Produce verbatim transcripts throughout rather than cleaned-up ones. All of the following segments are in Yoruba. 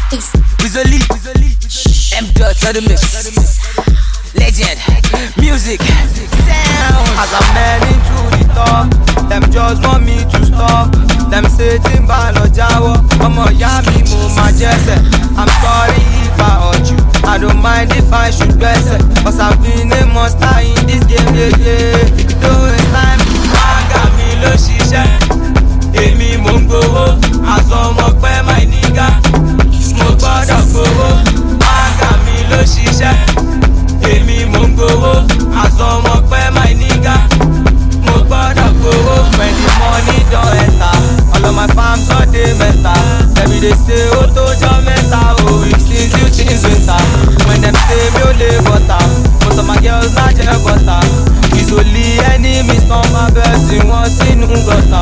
Wizoli, M dot to the mix. Legend, music, sound. As I'm heading to the top, them just want me to stop. Them say Timba no jawo, ọmọ ìyá mi mo ma jẹ́sẹ̀. I'm sorry if I hurt you, I don't mind if I should gbẹ́sẹ̀. Cause I've been a monster in this game, yeah, yeah. Don't waste time, mága mi ló ṣiṣẹ́. Èmi mò ń gbowó, àsọ ọmọ pẹ́ my nigga. Mo gbọ́dọ̀ gbowó, mága mi ló ṣiṣẹ́. Èmi mò ń gbowó, àsọ ọmọ pẹ́ my nigga. Mo gbọ́dọ̀ gbowó, when the money don enter. All of my farms all dey meta. Every day say ó tó jọ mẹ́ta o, it seems you things winter. When them say mi ò lè bọ́ta, most of my girls na jẹ́ bọ́ta. Wizoli enemies tán máa bẹ̀ tí wọ́n sínú gọ́ta.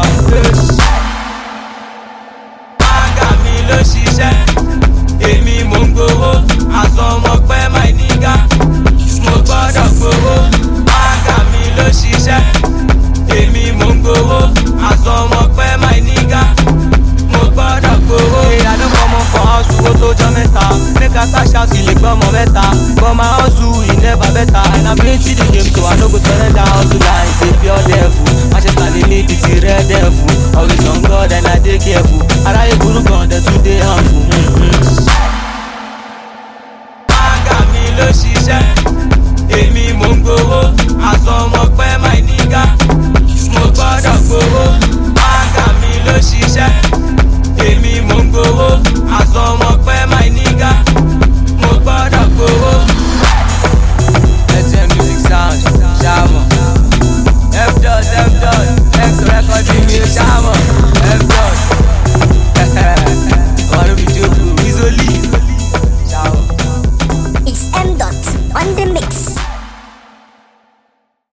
Mága mi ló ṣiṣẹ́, èmi mò ń gbowó, àsọ ọmọ pẹ́ my nigga. Mo gbọ́dọ̀ gbowó, mága mi ló ṣiṣẹ́, èmi mò ń gbowó, àsọ ọmọ pẹ́ my nigga. Mo gbọ́dọ̀ gbowó. Hey, I don't come up for house owó tó jọ mẹ́ta. Make I cash out ilé gbọ́mọ mẹ́ta. But my hustle e never better. And I've been to the game so I no go surrender. Hustle guy is a pure devil. Manchester they need it, red devil. Always on God and I dey careful. Aráyé burú gan, they too dey